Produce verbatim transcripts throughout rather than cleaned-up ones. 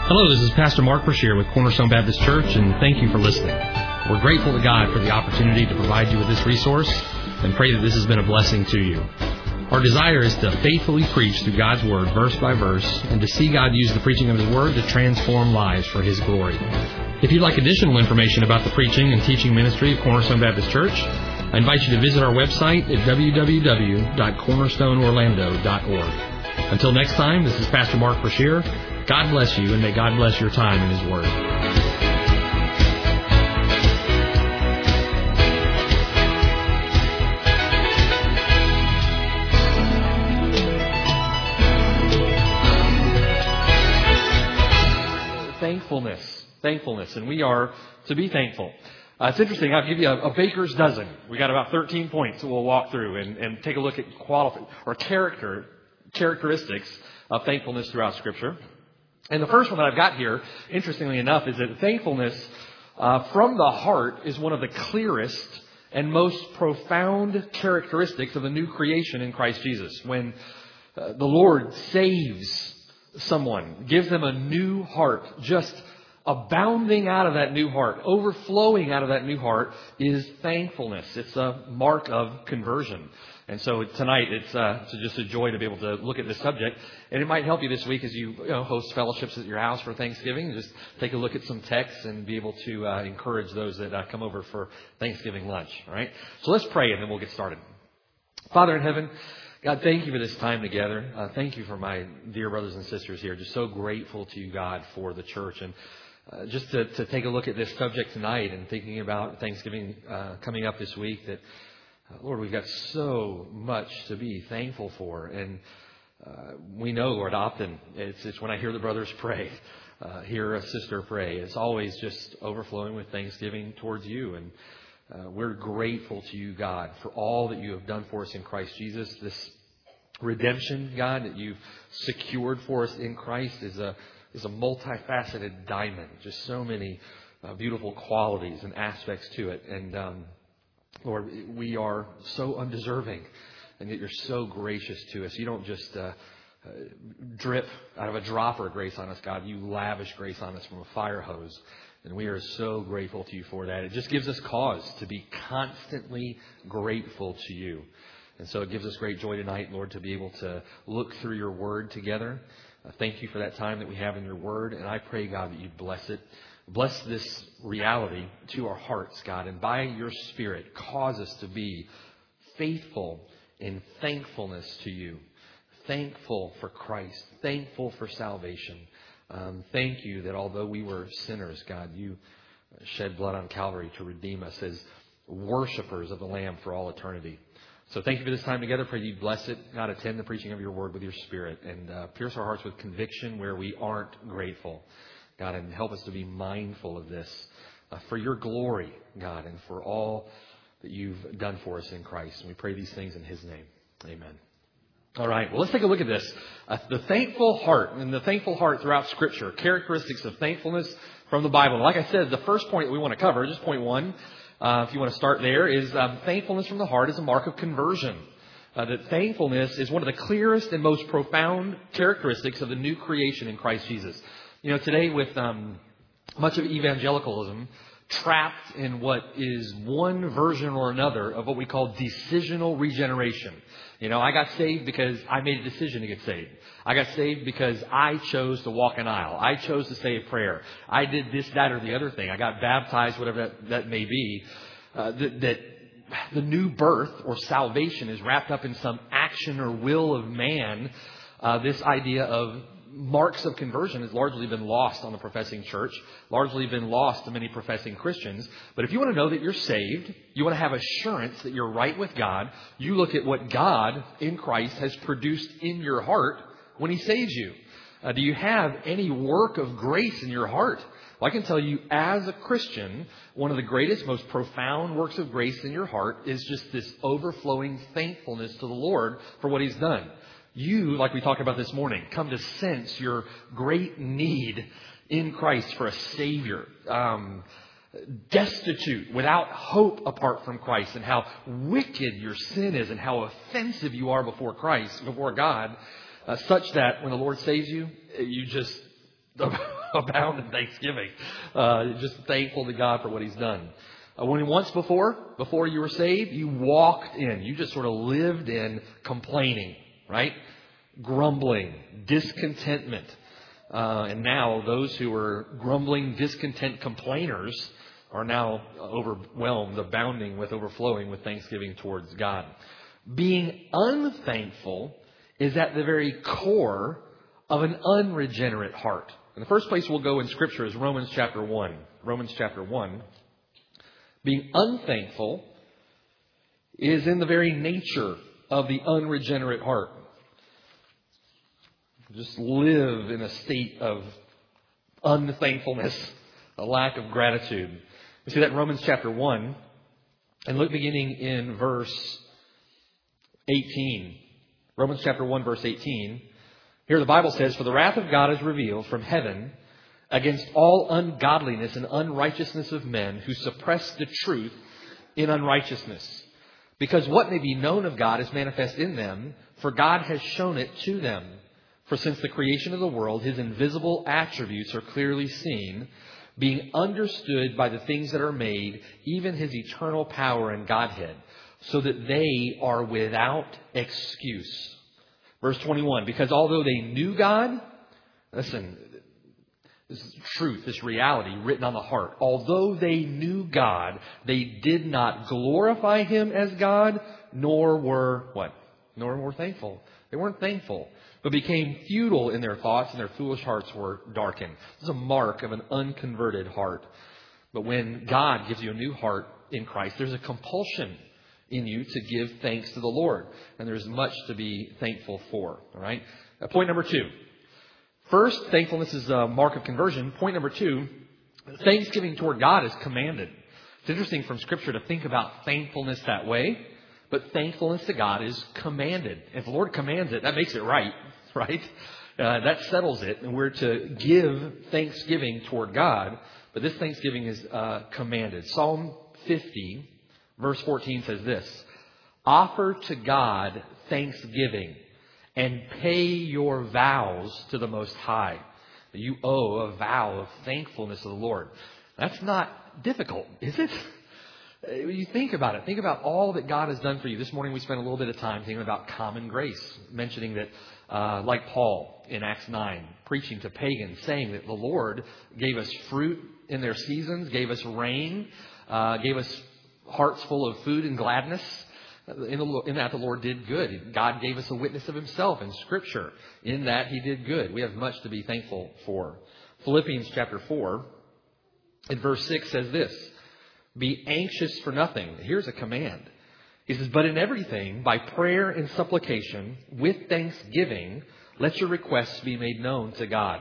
Hello, this is Pastor Mark Brashear with Cornerstone Baptist Church, and thank you for listening. We're grateful to God for the opportunity to provide you with this resource and pray that this has been a blessing to you. Our desire is to faithfully preach through God's Word, verse by verse, and to see God use the preaching of His Word to transform lives for His glory. If you'd like additional information about the preaching and teaching ministry of Cornerstone Baptist Church, I invite you to visit our website at w w w dot cornerstone orlando dot org. Until next time, this is Pastor Mark Brashear. God bless you, and may God bless your time in His Word. Thankfulness. Thankfulness. And we are to be thankful. Uh, it's interesting. I'll give you a, a baker's dozen. We got about thirteen points that we'll walk through and, and take a look at quality or character characteristics of thankfulness throughout Scripture. And the first one that I've got here, interestingly enough, is that thankfulness uh, from the heart is one of the clearest and most profound characteristics of the new creation in Christ Jesus. When uh, the Lord saves someone, gives them a new heart, just abounding out of that new heart, overflowing out of that new heart is thankfulness. It's a mark of conversion. And so tonight, it's, uh, it's just a joy to be able to look at this subject. And it might help you this week as you, you know, host fellowships at your house for Thanksgiving. Just take a look at some texts and be able to uh, encourage those that uh, come over for Thanksgiving lunch. All right? So let's pray and then we'll get started. Father in heaven, God, thank you for this time together. Uh, thank you for my dear brothers and sisters here. Just so grateful to you, God, for the church. And uh, just to, to take a look at this subject tonight and thinking about Thanksgiving uh, coming up this week, that Lord, we've got so much to be thankful for. And uh, we know, Lord, often it's, it's when I hear the brothers pray, uh, hear a sister pray, it's always just overflowing with thanksgiving towards you. And uh, we're grateful to you, God, for all that you have done for us in Christ Jesus. This redemption, God, that you've secured for us in Christ is a is a multifaceted diamond. Just so many uh, beautiful qualities and aspects to it. And um Lord, we are so undeserving, and yet you're so gracious to us. You don't just uh, uh, drip out of a dropper of grace on us, God. You lavish grace on us from a fire hose, and we are so grateful to you for that. It just gives us cause to be constantly grateful to you. And so it gives us great joy tonight, Lord, to be able to look through your word together. Uh, thank you for that time that we have in your word, and I pray, God, that you bless it. Bless this reality to our hearts, God, and by your Spirit, cause us to be faithful in thankfulness to you. Thankful for Christ. Thankful for salvation. Um, thank you that although we were sinners, God, you shed blood on Calvary to redeem us as worshipers of the Lamb for all eternity. So thank you for this time together. Pray that you bless it. God, attend the preaching of your word with your Spirit and uh, pierce our hearts with conviction where we aren't grateful. God, and help us to be mindful of this uh, for your glory, God, and for all that you've done for us in Christ. And we pray these things in His name. Amen. All right. Well, let's take a look at this. Uh, the thankful heart and the thankful heart throughout Scripture, characteristics of thankfulness from the Bible. And like I said, the first point that we want to cover, just point one, uh, if you want to start there, is um, thankfulness from the heart is a mark of conversion. Uh, that thankfulness is one of the clearest and most profound characteristics of the new creation in Christ Jesus. You know, today with um, much of evangelicalism trapped in what is one version or another of what we call decisional regeneration. You know, I got saved because I made a decision to get saved. I got saved because I chose to walk an aisle. I chose to say a prayer. I did this, that, or the other thing. I got baptized, whatever that, that may be. Uh, that, that the new birth or salvation is wrapped up in some action or will of man. Uh, this idea of marks of conversion has largely been lost on the professing church, largely been lost to many professing Christians. But if you want to know that you're saved, you want to have assurance that you're right with God, you look at what God in Christ has produced in your heart when He saves you. Uh, do you have any work of grace in your heart? Well, I can tell you as a Christian, one of the greatest, most profound works of grace in your heart is just this overflowing thankfulness to the Lord for what He's done. You, like we talked about this morning, come to sense your great need in Christ for a Savior. Um, destitute, without hope apart from Christ, and how wicked your sin is and how offensive you are before Christ, before God, uh, such that when the Lord saves you, you just abound in thanksgiving. Uh, just thankful to God for what He's done. Uh, when once before, before you were saved, you walked in. You just sort of lived in complaining, right? Grumbling, discontentment. Uh, and now those who were grumbling, discontent complainers are now overwhelmed, abounding with, overflowing with thanksgiving towards God. Being unthankful is at the very core of an unregenerate heart. And the first place we'll go in Scripture is Romans chapter one. Romans chapter one. Being unthankful is in the very nature of the unregenerate heart. Just live in a state of unthankfulness, a lack of gratitude. We see that in Romans chapter one, and look beginning in verse eighteen. Romans chapter one, verse eighteen. Here the Bible says, "For the wrath of God is revealed from heaven against all ungodliness and unrighteousness of men who suppress the truth in unrighteousness. Because what may be known of God is manifest in them, for God has shown it to them. For since the creation of the world, His invisible attributes are clearly seen, being understood by the things that are made, even His eternal power and Godhead, so that they are without excuse." Verse twenty-one, "Because although they knew God," listen, this is truth, this reality written on the heart. "Although they knew God, they did not glorify Him as God, nor were," what? "Nor were thankful." They weren't thankful, but became futile in their thoughts, and their foolish hearts were darkened. This is a mark of an unconverted heart. But when God gives you a new heart in Christ, there's a compulsion in you to give thanks to the Lord. And there's much to be thankful for. All right. Uh, point number two. First, thankfulness is a mark of conversion. Point number two, thanksgiving toward God is commanded. It's interesting from Scripture to think about thankfulness that way. But thankfulness to God is commanded. If the Lord commands it, that makes it right. Right? Uh, that settles it. And we're to give thanksgiving toward God. But this thanksgiving is uh, commanded. Psalm fifty. Verse fourteen says this: "Offer to God thanksgiving and pay your vows to the Most High." You owe a vow of thankfulness to the Lord. That's not difficult, is it? You think about it. Think about all that God has done for you. This morning we spent a little bit of time thinking about common grace, mentioning that, uh, like Paul in Acts nine, preaching to pagans, saying that the Lord gave us fruit in their seasons, gave us rain, uh, gave us hearts full of food and gladness. In, the, in that the Lord did good. God gave us a witness of Himself in Scripture. In that He did good. We have much to be thankful for. Philippians chapter four, in verse six says this: "Be anxious for nothing." Here's a command. He says, "But in everything, by prayer and supplication, with thanksgiving, let your requests be made known to God."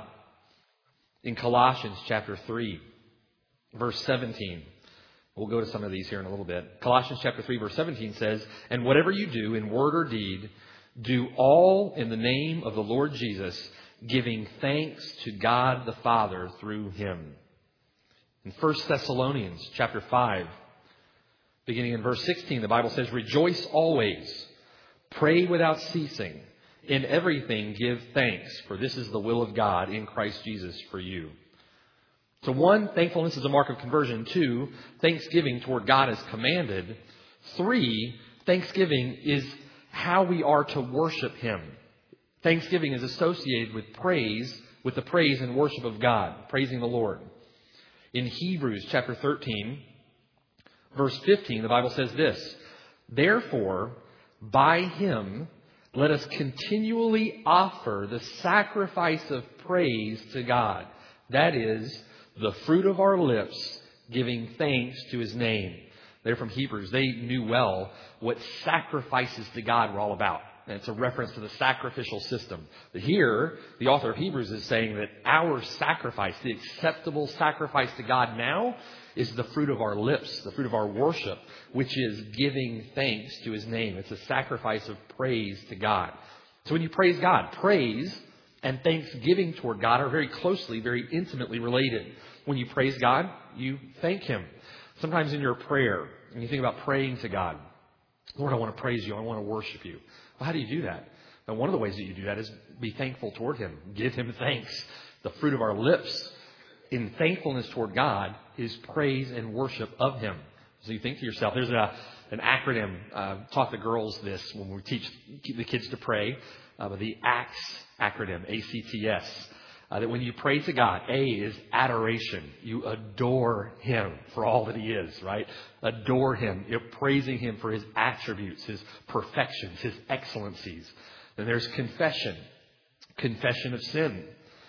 In Colossians chapter three, verse seventeen. We'll go to some of these here in a little bit. Colossians chapter three, verse seventeen says, "And whatever you do in word or deed, do all in the name of the Lord Jesus, giving thanks to God the Father through Him." In First Thessalonians chapter five, beginning in verse sixteen, the Bible says, "Rejoice always, pray without ceasing, in everything give thanks, for this is the will of God in Christ Jesus for you." So one, thankfulness is a mark of conversion. Two, thanksgiving toward God is commanded. Three, thanksgiving is how we are to worship Him. Thanksgiving is associated with praise, with the praise and worship of God, praising the Lord. In Hebrews chapter thirteen, verse fifteen, the Bible says this: "Therefore, by Him, let us continually offer the sacrifice of praise to God. That is, the fruit of our lips, giving thanks to His name." They're from Hebrews. They knew well what sacrifices to God were all about. And it's a reference to the sacrificial system. But here, the author of Hebrews is saying that our sacrifice, the acceptable sacrifice to God now, is the fruit of our lips, the fruit of our worship, which is giving thanks to His name. It's a sacrifice of praise to God. So when you praise God, praise and thanksgiving toward God are very closely, very intimately related. When you praise God, you thank Him. Sometimes in your prayer, when you think about praying to God, "Lord, I want to praise You. I want to worship You." Well, how do you do that? And one of the ways that you do that is be thankful toward Him. Give Him thanks. The fruit of our lips in thankfulness toward God is praise and worship of Him. So you think to yourself, there's a, an acronym. Uh, taught the girls this when we teach the kids to pray. Uh, but the ACTS acronym, A C T S. Uh, that when you pray to God, A is adoration. You adore Him for all that He is, right? Adore Him. You're praising Him for His attributes, His perfections, His excellencies. Then there's confession. Confession of sin.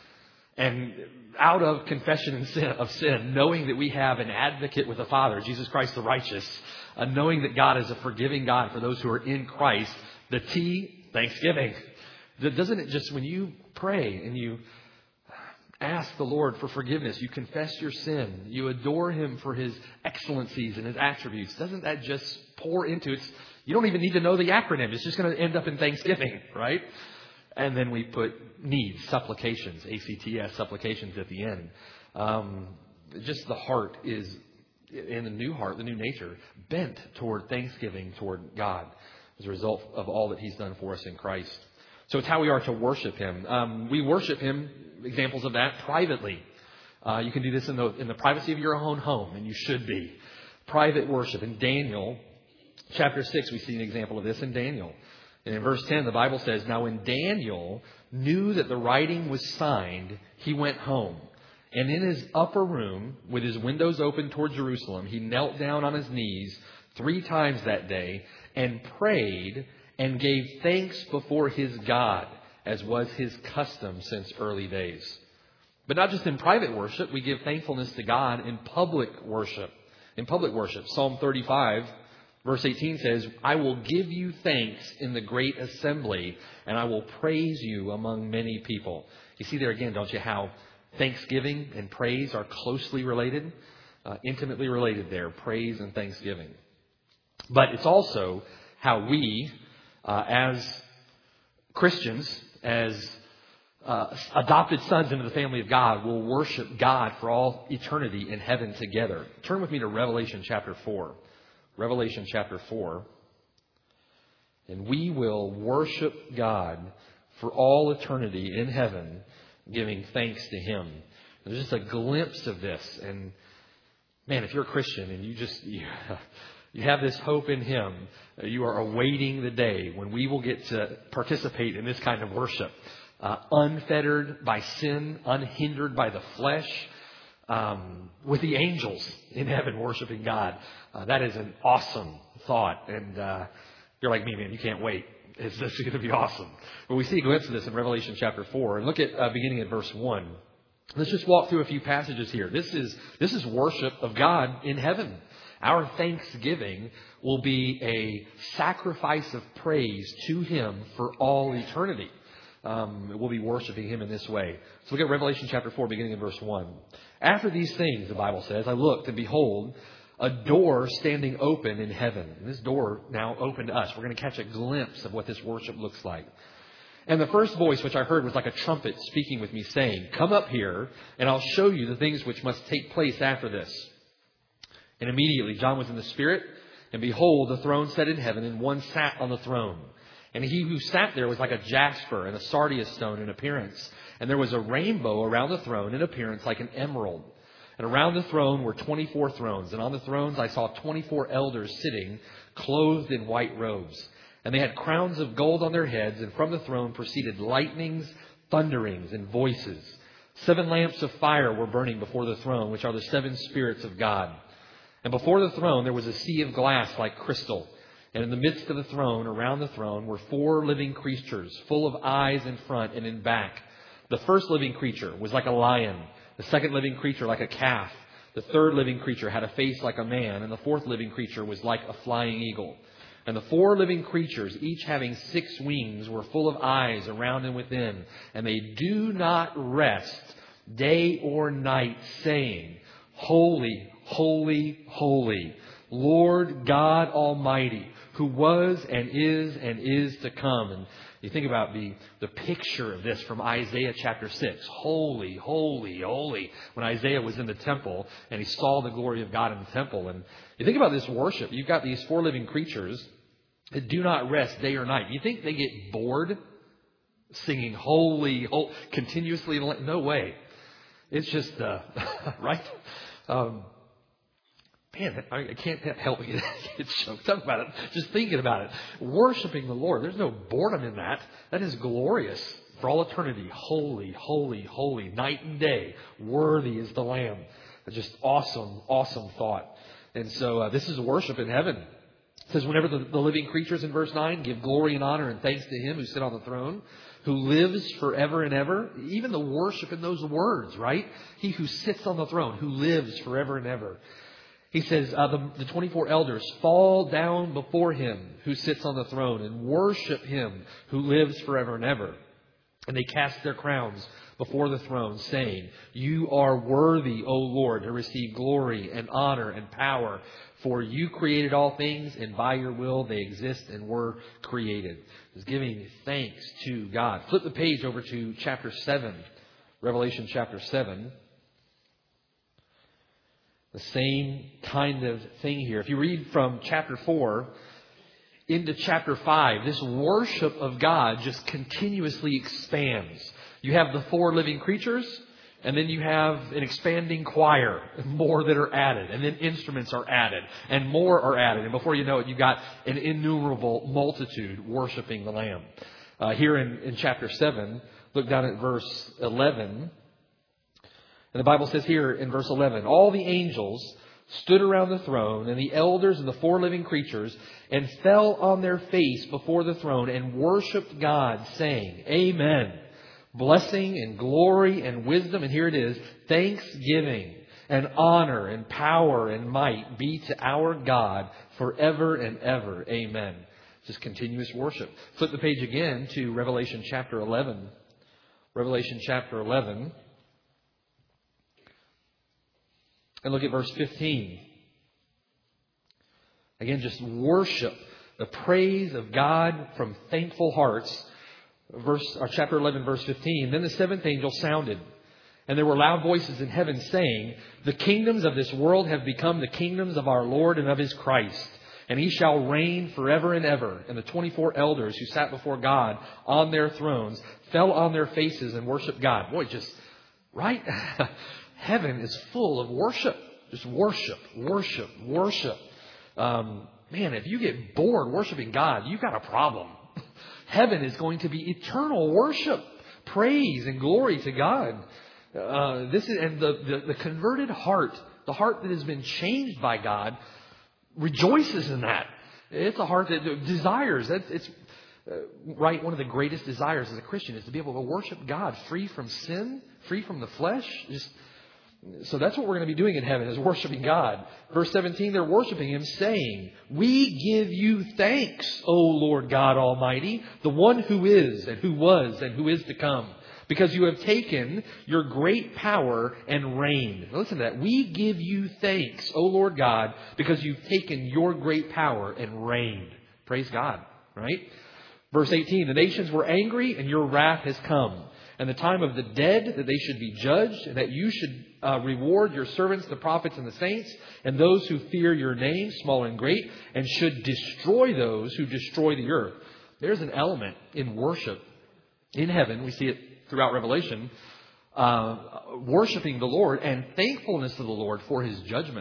And out of confession and sin, of sin, knowing that we have an advocate with the Father, Jesus Christ the righteous, uh, knowing that God is a forgiving God for those who are in Christ, the T, thanksgiving. Doesn't it just, when you pray and you ask the Lord for forgiveness, you confess your sin, you adore Him for His excellencies and His attributes, doesn't that just pour into it? You don't even need to know the acronym. It's just going to end up in thanksgiving, right? And then we put needs, supplications, A C T S, supplications at the end. Um, just the heart is, in the new heart, the new nature, bent toward thanksgiving toward God as a result of all that He's done for us in Christ. So it's how we are to worship Him. Um, we worship Him, examples of that, privately. Uh, you can do this in the, in the privacy of your own home, and you should be. Private worship. In Daniel, chapter six, we see an example of this in Daniel. And in verse ten, the Bible says, "Now when Daniel knew that the writing was signed, he went home. And in his upper room, with his windows open toward Jerusalem, he knelt down on his knees three times that day and prayed and gave thanks before his God, as was his custom since early days." But not just in private worship, we give thankfulness to God in public worship. In public worship, Psalm thirty-five, verse eighteen says, "I will give you thanks in the great assembly, and I will praise you among many people." You see there again, don't you, how thanksgiving and praise are closely related, uh, intimately related there, praise and thanksgiving. But it's also how we, uh, as Christians, as uh, adopted sons into the family of God, will worship God for all eternity in heaven together. Turn with me to Revelation chapter four. Revelation chapter four. And we will worship God for all eternity in heaven, giving thanks to Him. There's just a glimpse of this. And man, if you're a Christian and you just you, you have this hope in Him, you are awaiting the day when we will get to participate in this kind of worship, uh, unfettered by sin, unhindered by the flesh, um, with the angels in heaven worshiping God. Uh, that is an awesome thought. And uh, you're like me, man, you can't wait. It's just going to be awesome. But we see a glimpse of this in Revelation chapter four. And look at uh, beginning at verse one. Let's just walk through a few passages here. This is this is worship of God in heaven. Our thanksgiving will be a sacrifice of praise to Him for all eternity. Um, we'll be worshiping Him in this way. So look at Revelation chapter four, beginning in verse one. "After these things," the Bible says, "I looked, and behold, a door standing open in heaven." And this door now open to us. We're going to catch a glimpse of what this worship looks like. "And the first voice which I heard was like a trumpet speaking with me, saying, 'Come up here, and I'll show you the things which must take place after this.' And immediately John was in the Spirit, and behold, the throne set in heaven, and one sat on the throne. And he who sat there was like a jasper and a sardius stone in appearance. And there was a rainbow around the throne in appearance like an emerald. And around the throne were twenty-four thrones. And on the thrones I saw twenty-four elders sitting, clothed in white robes. And they had crowns of gold on their heads. And from the throne proceeded lightnings, thunderings, and voices. Seven lamps of fire were burning before the throne, which are the seven spirits of God. And before the throne there was a sea of glass like crystal. And in the midst of the throne, around the throne, were four living creatures, full of eyes in front and in back. The first living creature was like a lion. The second living creature like a calf. The third living creature had a face like a man. And the fourth living creature was like a flying eagle. And the four living creatures, each having six wings, were full of eyes around and within. And they do not rest day or night, saying, 'Holy, holy, holy, Lord God Almighty, who was and is and is to come.'" And you think about the, the picture of this from Isaiah chapter six. Holy, holy, holy. When Isaiah was in the temple and he saw the glory of God in the temple. And you think about this worship. You've got these four living creatures that do not rest day or night. You think they get bored singing holy, holy continuously? No way. It's just, uh, right? Um, man, I, I can't help but get, get choked up about it. Just thinking about it. Worshiping the Lord. There's no boredom in that. That is glorious for all eternity. Holy, holy, holy. Night and day. Worthy is the Lamb. Just awesome, awesome thought. And so uh, this is worship in heaven. It says, whenever the, the living creatures in verse nine give glory and honor and thanks to Him who sit on the throne, who lives forever and ever. Even the worship in those words, right? He who sits on the throne, who lives forever and ever. He says, uh, the, the twenty-four elders fall down before Him who sits on the throne and worship Him who lives forever and ever. And they cast their crowns before the throne, saying, you are worthy, O Lord, to receive glory and honor and power. For you created all things, and by your will they exist and were created. It's giving thanks to God. Flip the page over to chapter seven, Revelation chapter seven. The same kind of thing here. If you read from chapter four into chapter five, this worship of God just continuously expands. You have the four living creatures, and then you have an expanding choir, more that are added, and then instruments are added, and more are added. And before you know it, you've got an innumerable multitude worshiping the Lamb. Uh, here in, in chapter seven, look down at verse eleven. And the Bible says here in verse eleven, all the angels stood around the throne, and the elders and the four living creatures, and fell on their face before the throne and worshipped God, saying, Amen. Blessing and glory and wisdom, and here it is, thanksgiving and honor and power and might be to our God forever and ever. Amen. Just continuous worship. Flip the page again to Revelation chapter eleven. Revelation chapter eleven. And look at verse fifteen. Again, just worship, the praise of God from thankful hearts. Verse, or chapter eleven, verse fifteen. Then the seventh angel sounded, and there were loud voices in heaven saying, the kingdoms of this world have become the kingdoms of our Lord and of His Christ, and He shall reign forever and ever. And the twenty-four elders who sat before God on their thrones fell on their faces and worshiped God. Boy, just, right? Heaven is full of worship. Just worship, worship, worship. Um, man, if you get bored worshiping God, you've got a problem. Heaven is going to be eternal worship, praise and glory to God. Uh, this is, and the, the, the converted heart, the heart that has been changed by God, rejoices in that. It's a heart that desires. It's, it's uh, right. One of the greatest desires as a Christian is to be able to worship God, free from sin, free from the flesh. Just So that's what we're going to be doing in heaven, is worshiping God. Verse seventeen, they're worshiping Him, saying, we give you thanks, O Lord God Almighty, the one who is and who was and who is to come, because you have taken your great power and reigned. Now listen to that. We give you thanks, O Lord God, because you've taken your great power and reigned. Praise God, right? Verse eighteen, the nations were angry and your wrath has come. And the time of the dead, that they should be judged, and that you should uh, reward your servants, the prophets and the saints, and those who fear your name, small and great, and should destroy those who destroy the earth. There's an element in worship in heaven. We see it throughout Revelation. Uh, worshiping the Lord and thankfulness to the Lord for His judgment,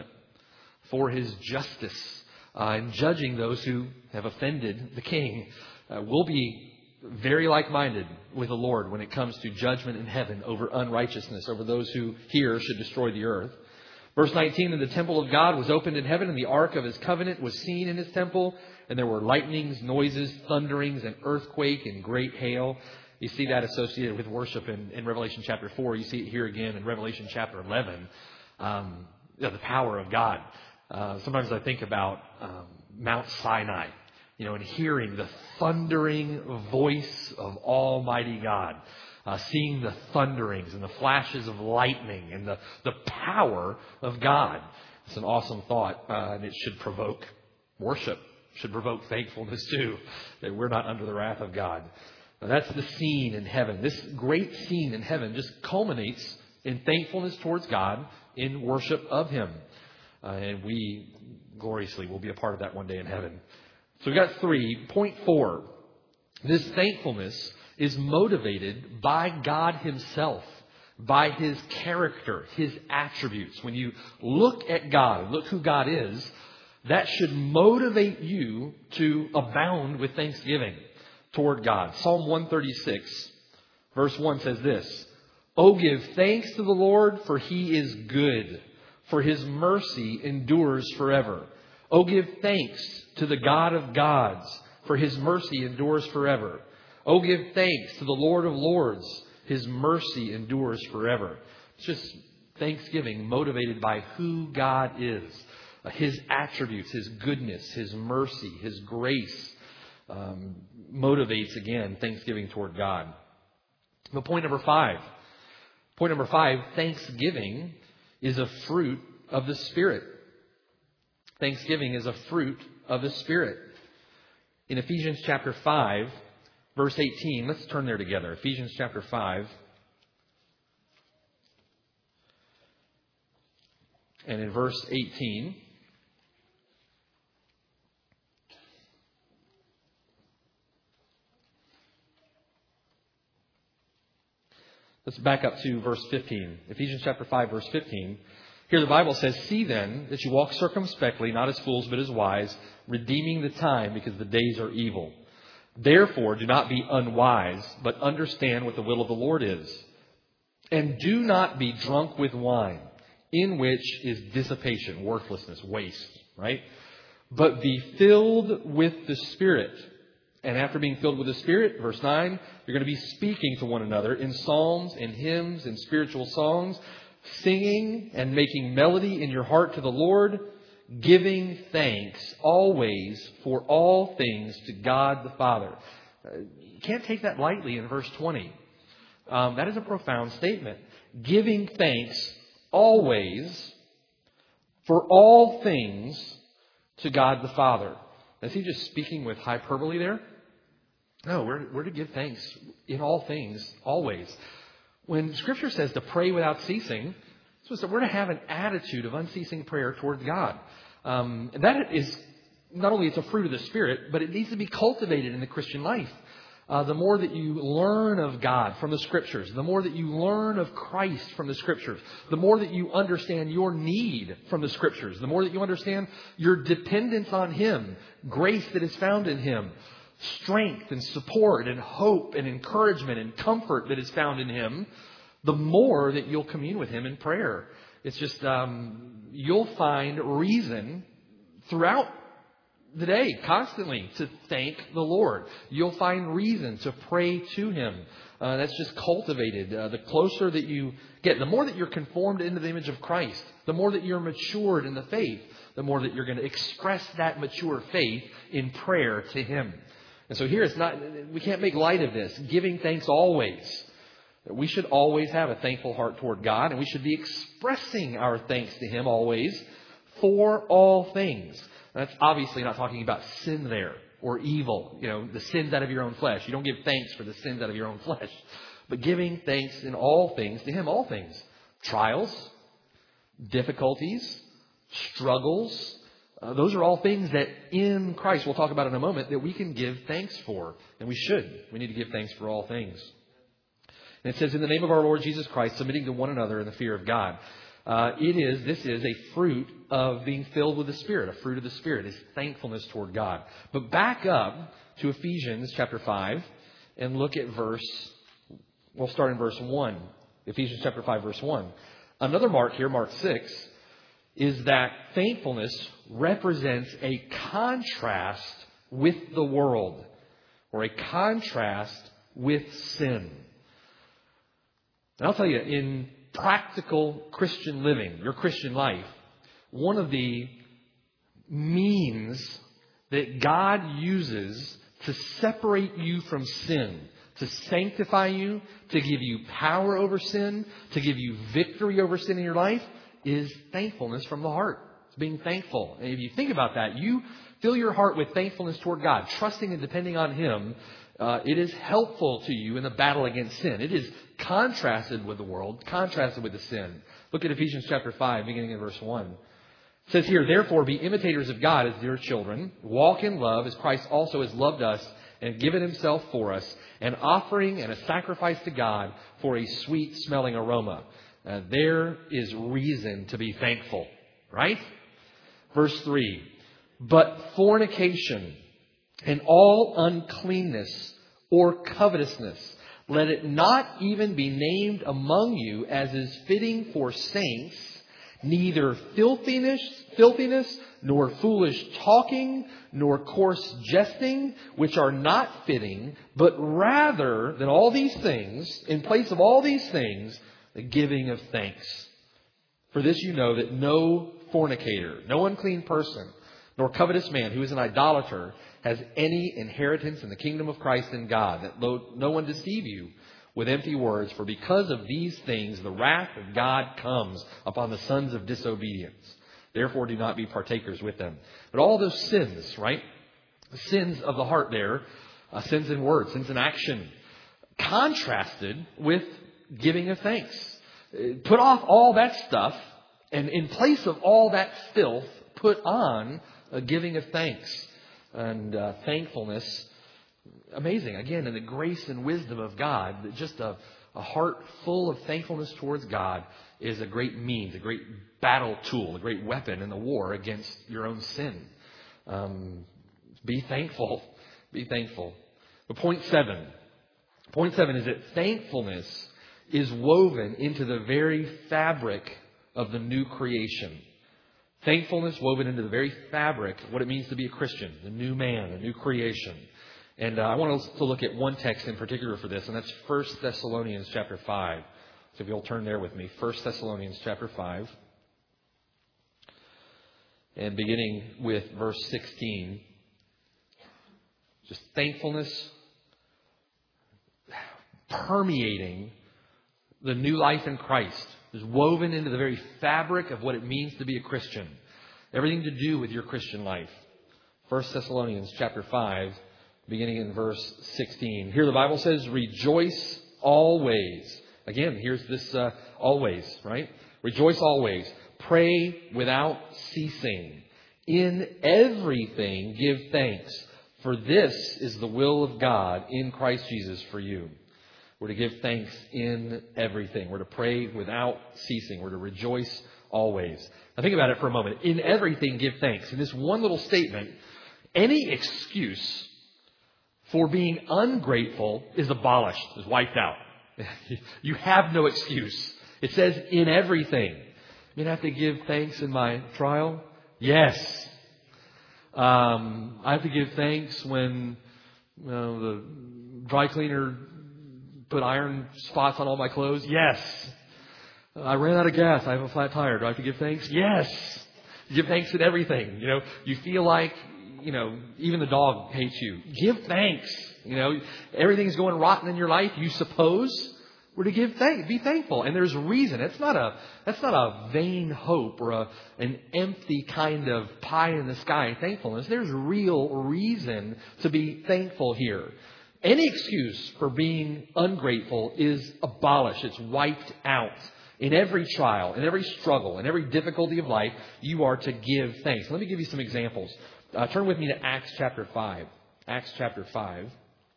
for His justice, uh, and judging those who have offended the King. Uh, we'll be very like-minded with the Lord when it comes to judgment in heaven over unrighteousness, over those who here should destroy the earth. Verse nineteen, and the temple of God was opened in heaven, and the ark of His covenant was seen in His temple, and there were lightnings, noises, thunderings, and earthquake, and great hail. You see that associated with worship in, in Revelation chapter four. You see it here again in Revelation chapter eleven. Um, you know, the power of God. Uh, sometimes I think about um, Mount Sinai. You know, and hearing the thundering voice of Almighty God, uh, seeing the thunderings and the flashes of lightning and the, the power of God. It's an awesome thought, uh, and it should provoke worship, should provoke thankfulness too, that we're not under the wrath of God. Now, that's the scene in heaven. This great scene in heaven just culminates in thankfulness towards God, in worship of Him. Uh, and we gloriously will be a part of that one day in heaven. So we've got three. Point four. This thankfulness is motivated by God Himself. by His character, His attributes. When you look at God, look who God is, that should motivate you to abound with thanksgiving toward God. Psalm one thirty-six, verse one says this, "Oh, give thanks to the Lord, for He is good, for His mercy endures forever. Oh, give thanks to the God of gods, for His mercy endures forever. Oh, give thanks to the Lord of lords, His mercy endures forever." It's just thanksgiving motivated by who God is. His attributes, His goodness, His mercy, His grace um, motivates, again, thanksgiving toward God. But point number five. Point number five, thanksgiving is a fruit of the Spirit. Thanksgiving is a fruit of the Spirit. In Ephesians chapter five, verse eighteen, let's turn there together. Ephesians chapter five. And in verse eighteen, let's back up to verse fifteen. Ephesians chapter five, verse fifteen. Here the Bible says, "See then that you walk circumspectly, not as fools, but as wise, redeeming the time, because the days are evil. Therefore, do not be unwise, but understand what the will of the Lord is. And do not be drunk with wine, in which is dissipation," worthlessness, waste, right? "But be filled with the Spirit." And after being filled with the Spirit, verse nine, you're going to be speaking to one another in psalms and hymns and spiritual songs, singing and making melody in your heart to the Lord, giving thanks always for all things to God the Father. You can't take that lightly in verse twenty. Um, that is a profound statement. Giving thanks always for all things to God the Father. Is he just speaking with hyperbole there? No, we're, we're to give thanks in all things, always. When Scripture says to pray without ceasing, so we're to have an attitude of unceasing prayer toward God. Um, and that is, not only it's a fruit of the Spirit, but it needs to be cultivated in the Christian life. Uh, the more that you learn of God from the Scriptures, the more that you learn of Christ from the Scriptures, the more that you understand your need from the Scriptures, the more that you understand your dependence on Him, grace that is found in Him, strength and support and hope and encouragement and comfort that is found in Him, the more that you'll commune with Him in prayer. It's just, um, you'll find reason throughout the day, constantly, to thank the Lord. You'll find reason to pray to Him. Uh, that's just cultivated. Uh, the closer that you get, the more that you're conformed into the image of Christ, the more that you're matured in the faith, the more that you're going to express that mature faith in prayer to Him. And so here it's not, we can't make light of this. Giving thanks always. We should always have a thankful heart toward God, and we should be expressing our thanks to Him always for all things. That's obviously not talking about sin there or evil, you know, the sins out of your own flesh. You don't give thanks for the sins out of your own flesh, but giving thanks in all things to Him, all things. Trials, difficulties, struggles, uh, those are all things that in Christ, we'll talk about in a moment, that we can give thanks for. And we should. We need to give thanks for all things. And it says, "In the name of our Lord Jesus Christ, submitting to one another in the fear of God." Uh, it is, this is a fruit of being filled with the Spirit. A fruit of the Spirit is thankfulness toward God. But back up to Ephesians chapter five and look at verse, we'll start in verse one. Ephesians chapter five, verse one. Another mark here, mark six, is that thankfulness represents a contrast with the world, or a contrast with sin. And I'll tell you, in practical Christian living, your Christian life, one of the means that God uses to separate you from sin, to sanctify you, to give you power over sin, to give you victory over sin in your life, is thankfulness from the heart. It's being thankful. And if you think about that, you fill your heart with thankfulness toward God, trusting and depending on Him. Uh, it is helpful to you in the battle against sin. It is contrasted with the world, contrasted with the sin. Look at Ephesians chapter five, beginning in verse one. It says here, "Therefore be imitators of God as dear children. Walk in love as Christ also has loved us and given himself for us, an offering and a sacrifice to God for a sweet smelling aroma. Uh, there is reason to be thankful, right? Verse three, but fornication and all uncleanness or covetousness, let it not even be named among you as is fitting for saints, neither filthiness, filthiness, nor foolish talking, nor coarse jesting, which are not fitting, but rather than all these things, in place of all these things, the giving of thanks. For this you know that no fornicator, no unclean person, nor covetous man who is an idolater has any inheritance in the kingdom of Christ and God. That no one deceive you with empty words, for because of these things the wrath of God comes upon the sons of disobedience. Therefore do not be partakers with them. But all those sins, right? The sins of the heart there, uh, sins in word, sins in action, contrasted with giving of thanks. Put off all that stuff, and in place of all that filth, put on a giving of thanks and uh, thankfulness. Amazing. Again, in the grace and wisdom of God, that just a, a heart full of thankfulness towards God is a great means, a great battle tool, a great weapon in the war against your own sin. Um, be thankful. Be thankful. But point seven. Point seven is that thankfulness is woven into the very fabric of the new creation. Thankfulness woven into the very fabric of what it means to be a Christian, the new man, the new creation. And uh, I want to look at one text in particular for this, and that's First Thessalonians chapter five. So if you'll turn there with me, First Thessalonians chapter five. And beginning with verse sixteen. Just thankfulness permeating the new life in Christ. Is woven into the very fabric of what it means to be a Christian. Everything to do with your Christian life. First Thessalonians chapter five, beginning in verse sixteen. Here the Bible says, rejoice always. Again, here's this uh, always, right? Rejoice always. Pray without ceasing. In everything give thanks, for this is the will of God in Christ Jesus for you. We're to give thanks in everything. We're to pray without ceasing. We're to rejoice always. Now think about it for a moment. In everything, give thanks. In this one little statement, any excuse for being ungrateful is abolished, is wiped out. You have no excuse. It says in everything. I mean, I have to give thanks in my trial? Yes. Um, I have to give thanks when you know, the dry cleaner put iron spots on all my clothes? Yes. I ran out of gas. I have a flat tire. Do I have to give thanks? Yes. You give thanks in everything. You know, you feel like, you know, even the dog hates you. Give thanks. You know, everything's going rotten in your life. You suppose we're to give thanks, be thankful. And there's reason. It's not a, that's not a vain hope or a, an empty kind of pie in the sky thankfulness. There's real reason to be thankful here. Any excuse for being ungrateful is abolished. It's wiped out. In every trial, in every struggle, in every difficulty of life, you are to give thanks. Let me give you some examples. Uh, turn with me to Acts chapter five. Acts chapter five.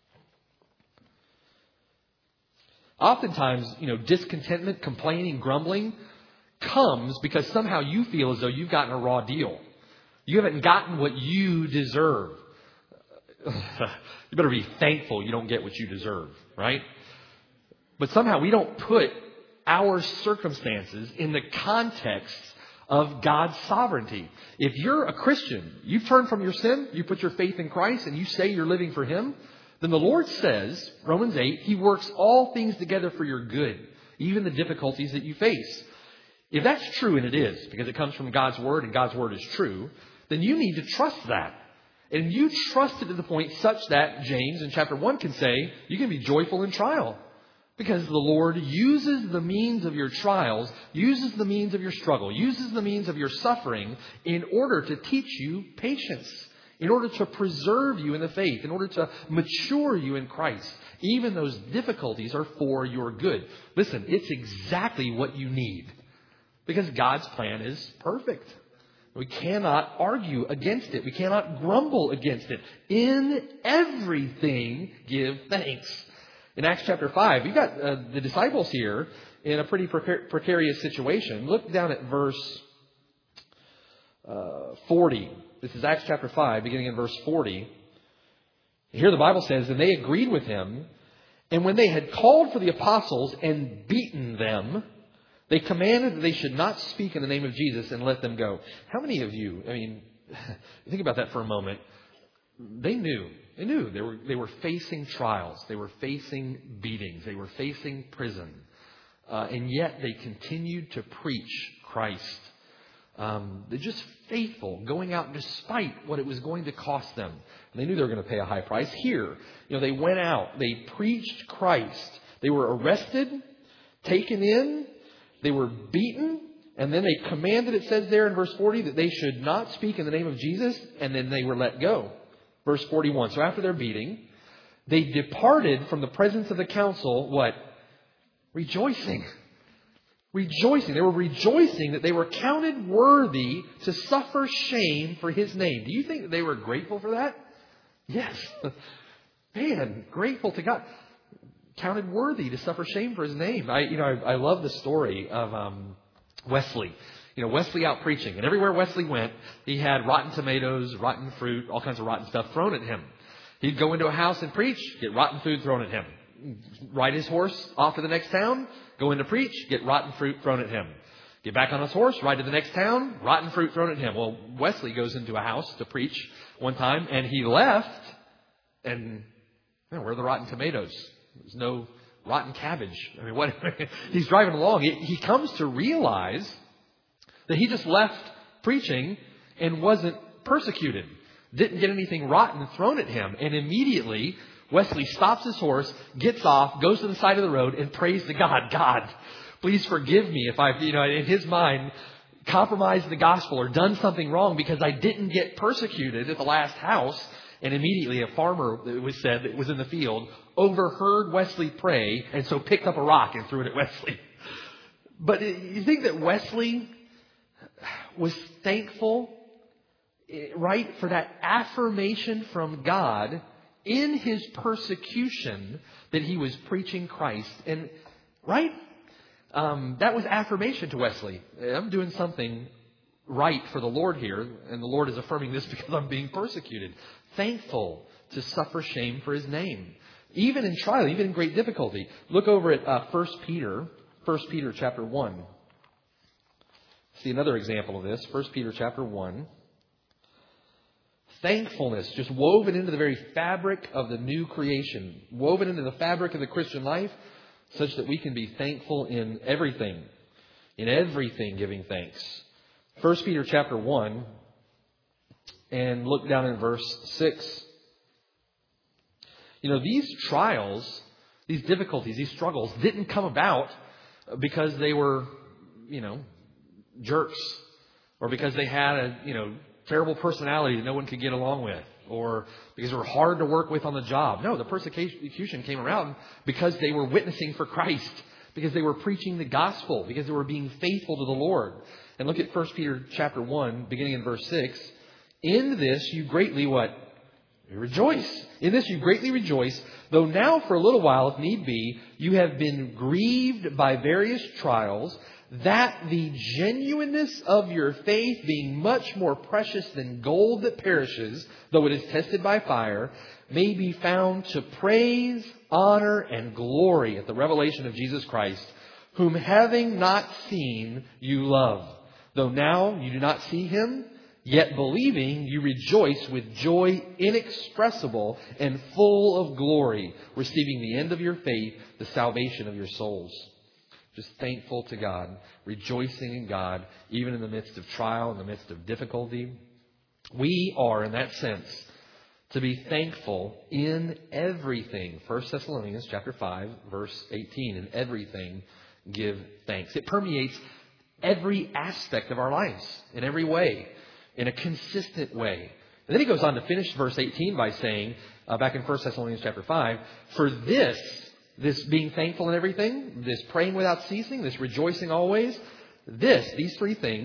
Oftentimes, you know, discontentment, complaining, grumbling comes because somehow you feel as though you've gotten a raw deal. You haven't gotten what you deserve. You better be thankful you don't get what you deserve, right? But somehow we don't put our circumstances in the context of God's sovereignty. If you're a Christian, you've turned from your sin, you put your faith in Christ, and you say you're living for Him, then the Lord says, Romans eight, He works all things together for your good, even the difficulties that you face. If that's true, and it is, because it comes from God's Word, and God's Word is true, then you need to trust that. And you trust it to the point such that James in chapter one can say, you can be joyful in trial. Because the Lord uses the means of your trials, uses the means of your struggle, uses the means of your suffering in order to teach you patience, in order to preserve you in the faith, in order to mature you in Christ. Even those difficulties are for your good. Listen, it's exactly what you need. Because God's plan is perfect. We cannot argue against it. We cannot grumble against it. In everything, give thanks. In Acts chapter five, you've got uh, the disciples here in a pretty precar- precarious situation. Look down at verse uh, forty. This is Acts chapter five, beginning in verse forty. Here the Bible says, and they agreed with him, and when they had called for the apostles and beaten them, they commanded that they should not speak in the name of Jesus and let them go. How many of you, I mean, think about that for a moment. They knew. They knew they were they were facing trials. They were facing beatings. They were facing prison. Uh, and yet they continued to preach Christ. Um, they're just faithful, going out despite what it was going to cost them. And they knew they were going to pay a high price. Here, you know, they went out. They preached Christ. They were arrested, taken in. They were beaten. And then they commanded, it says there in verse forty, that they should not speak in the name of Jesus. And then they were let go. Verse forty-one. So after their beating, they departed from the presence of the council, what? Rejoicing. Rejoicing. They were rejoicing that they were counted worthy to suffer shame for His name. Do you think that they were grateful for that? Yes. Man, grateful to God. Counted worthy to suffer shame for His name. I, you know, I, I love the story of um, Wesley. You know, Wesley out preaching. And everywhere Wesley went, he had rotten tomatoes, rotten fruit, all kinds of rotten stuff thrown at him. He'd go into a house and preach, get rotten food thrown at him. Ride his horse off to the next town, go in to preach, get rotten fruit thrown at him. Get back on his horse, ride to the next town, rotten fruit thrown at him. Well, Wesley goes into a house to preach one time, and he left, and you know, where are the rotten tomatoes? There's no rotten cabbage. I mean, what? He's driving along. He comes to realize that he just left preaching and wasn't persecuted. Didn't get anything rotten thrown at him. And immediately, Wesley stops his horse, gets off, goes to the side of the road, and prays to God. God, please forgive me if I've, you know, in his mind, compromised the gospel or done something wrong because I didn't get persecuted at the last house. And immediately a farmer, it was said, that was in the field, overheard Wesley pray and so picked up a rock and threw it at Wesley. But you think that Wesley was thankful, right, for that affirmation from God in his persecution that he was preaching Christ. And, right, um, that was affirmation to Wesley. I'm doing something right for the Lord here, and the Lord is affirming this because I'm being persecuted. Thankful to suffer shame for His name. Even in trial, even in great difficulty. Look over at uh, First Peter, First Peter chapter one. See another example of this. First Peter chapter one. Thankfulness, just woven into the very fabric of the new creation. Woven into the fabric of the Christian life, such that we can be thankful in everything. In everything giving thanks. First Peter chapter one. And look down in verse six. You know, these trials, these difficulties, these struggles didn't come about because they were, you know, jerks. Or because they had a, you know, terrible personality that no one could get along with. Or because they were hard to work with on the job. No, the persecution came around because they were witnessing for Christ. Because they were preaching the gospel. Because they were being faithful to the Lord. And look at First Peter chapter one, beginning in verse six. In this you greatly what? Rejoice. In this you greatly rejoice, though now for a little while, if need be, you have been grieved by various trials, that the genuineness of your faith, being much more precious than gold that perishes, though it is tested by fire, may be found to praise, honor, and glory at the revelation of Jesus Christ, whom having not seen, you love. Though now you do not see Him, yet believing, you rejoice with joy inexpressible and full of glory, receiving the end of your faith, the salvation of your souls. Just thankful to God, rejoicing in God, even in the midst of trial, in the midst of difficulty. We are, in that sense, to be thankful in everything. First Thessalonians chapter five, verse eighteen. In everything, give thanks. It permeates every aspect of our lives, in every way. In a consistent way. And then he goes on to finish verse eighteen by saying, uh, back in First Thessalonians chapter five, for this, this being thankful in everything, this praying without ceasing, this rejoicing always, this, these three things,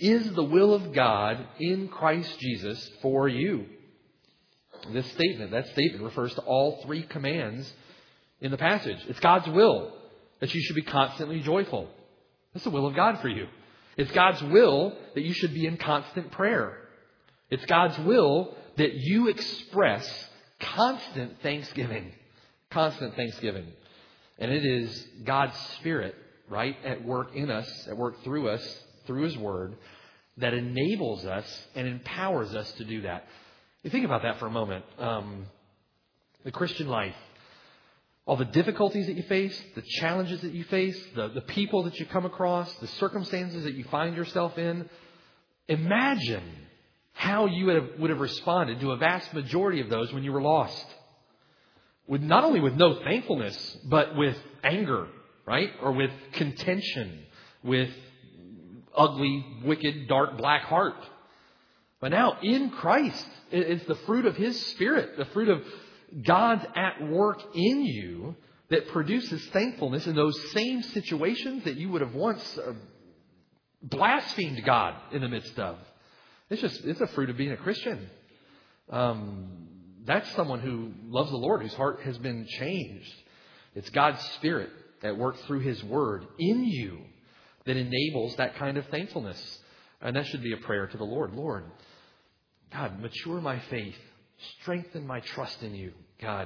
is the will of God in Christ Jesus for you. This statement, that statement refers to all three commands in the passage. It's God's will that you should be constantly joyful. That's the will of God for you. It's God's will that you should be in constant prayer. It's God's will that you express constant thanksgiving. Constant thanksgiving. And it is God's Spirit, right, at work in us, at work through us, through His Word, that enables us and empowers us to do that. You think about that for a moment. Um, the Christian life, all the difficulties that you face, the challenges that you face, the, the people that you come across, the circumstances that you find yourself in. Imagine how you would have, would have responded to a vast majority of those when you were lost. With not only with no thankfulness, but with anger, right? Or with contention, with ugly, wicked, dark, black heart. But now in Christ, it's the fruit of His Spirit, the fruit of God's at work in you that produces thankfulness in those same situations that you would have once uh, blasphemed God in the midst of. It's just, it's a fruit of being a Christian. Um, that's someone who loves the Lord, whose heart has been changed. It's God's Spirit at work through His Word in you that enables that kind of thankfulness. And that should be a prayer to the Lord. Lord, God, mature my faith. Strengthen my trust in you, God.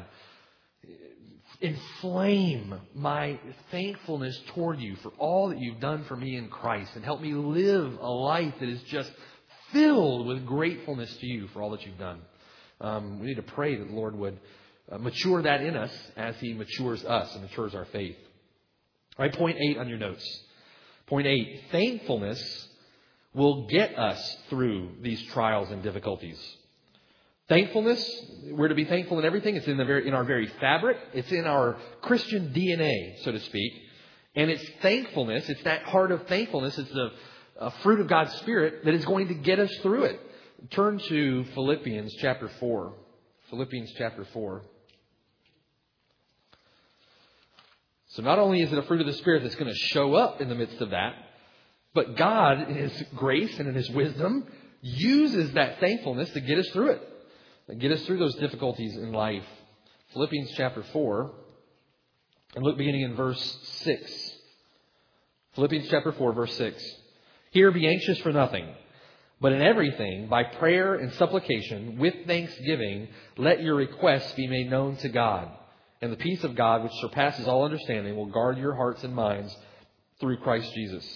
Inflame my thankfulness toward you for all that you've done for me in Christ. And help me live a life that is just filled with gratefulness to you for all that you've done. Um, we need to pray that the Lord would uh, mature that in us as He matures us and matures our faith. All right, point eight on your notes. Point eight, thankfulness will get us through these trials and difficulties. Thankfulness, we're to be thankful in everything. It's in the very, in our very fabric. It's in our Christian D N A, so to speak. And it's thankfulness. It's that heart of thankfulness. It's the uh, fruit of God's Spirit that is going to get us through it. Turn to Philippians chapter four. Philippians chapter four. So not only is it a fruit of the Spirit that's going to show up in the midst of that, but God, in His grace and in His wisdom, uses that thankfulness to get us through it. Get us through those difficulties in life. Philippians chapter four. And look beginning in verse six. Philippians chapter four, verse six. Here be anxious for nothing, but in everything, by prayer and supplication, with thanksgiving, let your requests be made known to God. And the peace of God, which surpasses all understanding, will guard your hearts and minds through Christ Jesus.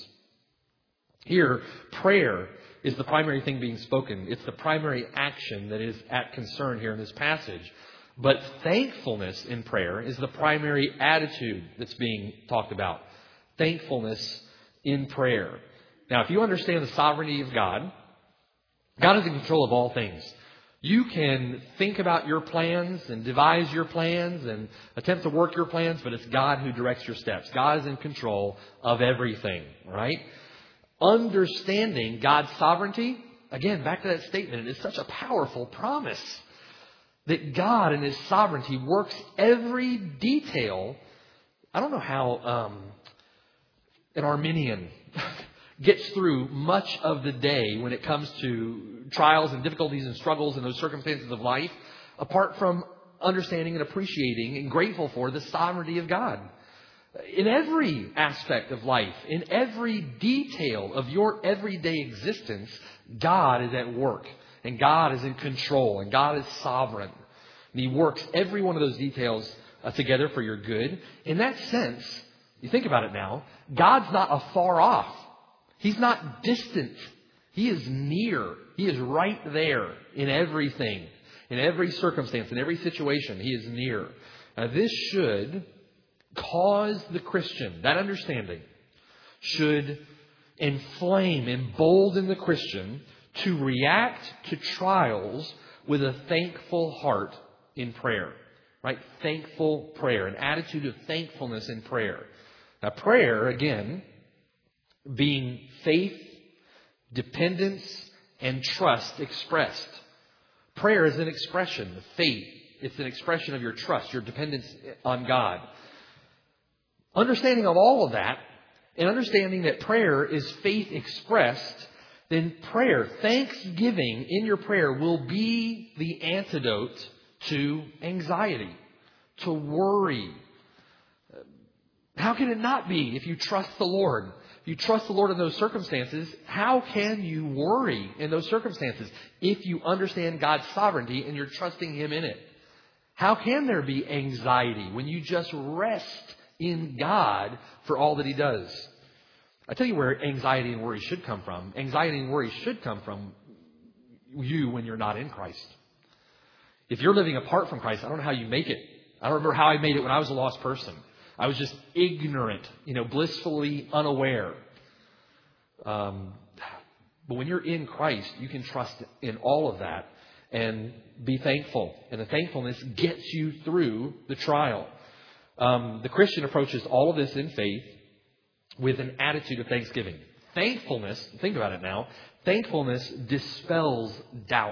Here, prayer is the primary thing being spoken. It's the primary action that is at concern here in this passage. But thankfulness in prayer is the primary attitude that's being talked about. Thankfulness in prayer. Now, if you understand the sovereignty of God, God is in control of all things. You can think about your plans and devise your plans and attempt to work your plans, but it's God who directs your steps. God is in control of everything, right? Understanding God's sovereignty, again, back to that statement, it is such a powerful promise that God in His sovereignty works every detail. I don't know how um, an Arminian gets through much of the day when it comes to trials and difficulties and struggles and those circumstances of life, apart from understanding and appreciating and grateful for the sovereignty of God. In every aspect of life, in every detail of your everyday existence, God is at work. And God is in control. And God is sovereign. And He works every one of those details uh, together for your good. In that sense, you think about it now, God's not afar off. He's not distant. He is near. He is right there in everything. In every circumstance, in every situation, He is near. Now, this should cause the Christian, that understanding should inflame, embolden the Christian to react to trials with a thankful heart in prayer. Right? Thankful prayer, an attitude of thankfulness in prayer. Now, prayer, again, being faith, dependence, and trust expressed. Prayer is an expression of faith. It's an expression of your trust, your dependence on God. Understanding of all of that, and understanding that prayer is faith expressed, then prayer, thanksgiving in your prayer will be the antidote to anxiety, to worry. How can it not be if you trust the Lord? If you trust the Lord in those circumstances, how can you worry in those circumstances if you understand God's sovereignty and you're trusting Him in it? How can there be anxiety when you just rest in God for all that He does? I tell you where anxiety and worry should come from. Anxiety and worry should come from you when you're not in Christ. If you're living apart from Christ, I don't know how you make it. I don't remember how I made it when I was a lost person. I was just ignorant, you know, blissfully unaware. Um, but when you're in Christ, you can trust in all of that and be thankful. And the thankfulness gets you through the trial. Um, the Christian approaches all of this in faith with an attitude of thanksgiving. Thankfulness, think about it now, thankfulness dispels doubt.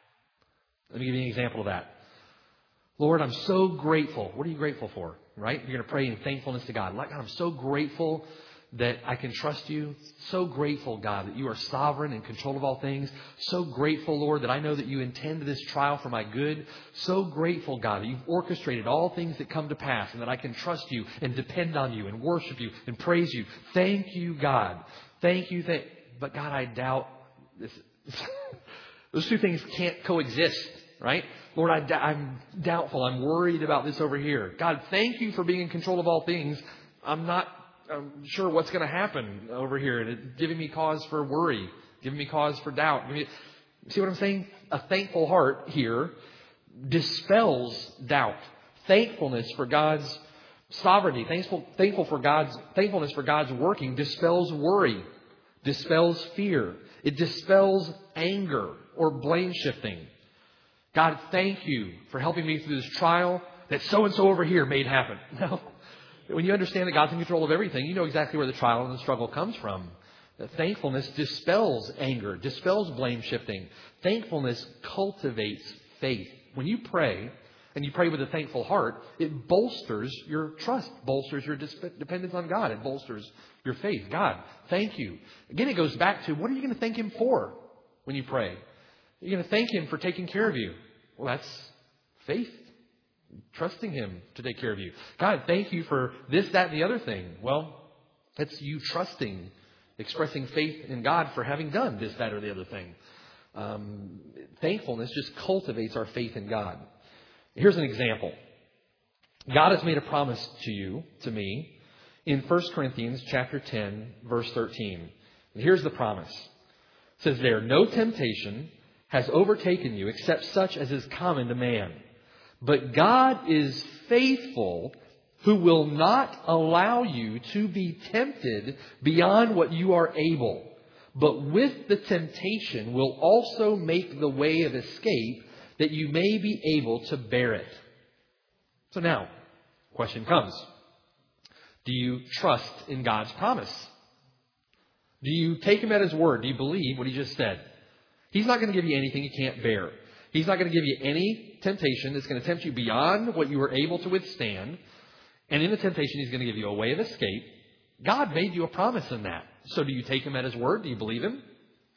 Let me give you an example of that. Lord, I'm so grateful. What are you grateful for? Right? You're going to pray in thankfulness to God. Like, God, I'm so grateful that I can trust you. So grateful, God, that you are sovereign and in control of all things. So grateful, Lord, that I know that you intend this trial for my good. So grateful, God, that you've orchestrated all things that come to pass and that I can trust you and depend on you and worship you and praise you. Thank you, God. Thank you. Th- but God, I doubt this. Those two things can't coexist, right? Lord, I d- I'm doubtful. I'm worried about this over here. God, thank you for being in control of all things. I'm not I'm sure what's going to happen over here. And it's giving me cause for worry, giving me cause for doubt. See what I'm saying? A thankful heart here dispels doubt. Thankfulness for God's sovereignty, thankful, thankful for God's thankfulness for God's working dispels worry, dispels fear. It dispels anger or blame shifting. God, thank you for helping me through this trial that so-and-so over here made happen. No. When you understand that God's in control of everything, you know exactly where the trial and the struggle comes from. Thankfulness dispels anger, dispels blame shifting. Thankfulness cultivates faith. When you pray, and you pray with a thankful heart, it bolsters your trust, bolsters your dependence on God. It bolsters your faith. God, thank you. Again, it goes back to, what are you going to thank Him for when you pray? You're going to thank Him for taking care of you. Well, that's faith. Trusting Him to take care of you. God, thank you for this, that, and the other thing. Well, that's you trusting, expressing faith in God for having done this, that, or the other thing. Um, thankfulness just cultivates our faith in God. Here's an example. God has made a promise to you, to me, in First Corinthians chapter ten, verse thirteen. And here's the promise. It says there, no temptation has overtaken you except such as is common to man. But God is faithful, who will not allow you to be tempted beyond what you are able, but with the temptation will also make the way of escape that you may be able to bear it. So now, question comes. Do you trust in God's promise? Do you take Him at His word? Do you believe what He just said? He's not going to give you anything you can't bear. He's not going to give you any temptation that's going to tempt you beyond what you were able to withstand. And in the temptation, He's going to give you a way of escape. God made you a promise in that. So do you take Him at His word? Do you believe Him?